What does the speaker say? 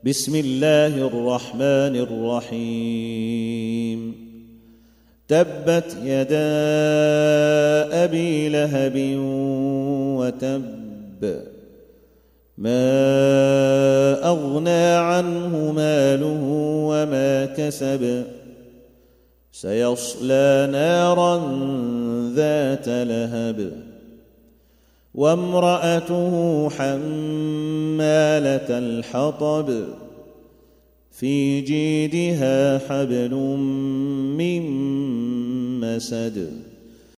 بسم الله الرحمن الرحيم تبت يدا أبي لهب وتب ما أغنى عنه ماله وما كسب سيصلى نارا ذات لهب وامرأته حمالة الحطب في جيدها حبل من مسد